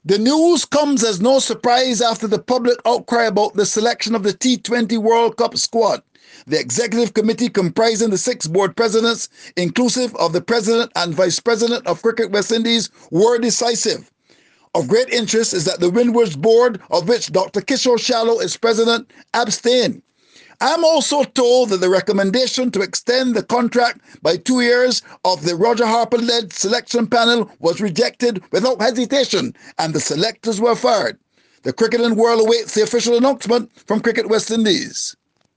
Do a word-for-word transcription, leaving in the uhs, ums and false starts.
The news comes as no surprise after the public outcry about the selection of the T twenty World Cup squad. The executive committee, comprising the six board presidents, inclusive of the president and vice president of Cricket West Indies, were decisive. Of great interest is that the Windwards board, of which Doctor Kishore Shallow is president, abstained. I'm also told that the recommendation to extend the contract by two years of the Roger Harper-led selection panel was rejected without hesitation, and the selectors were fired. The cricketing world awaits the official announcement from Cricket West Indies.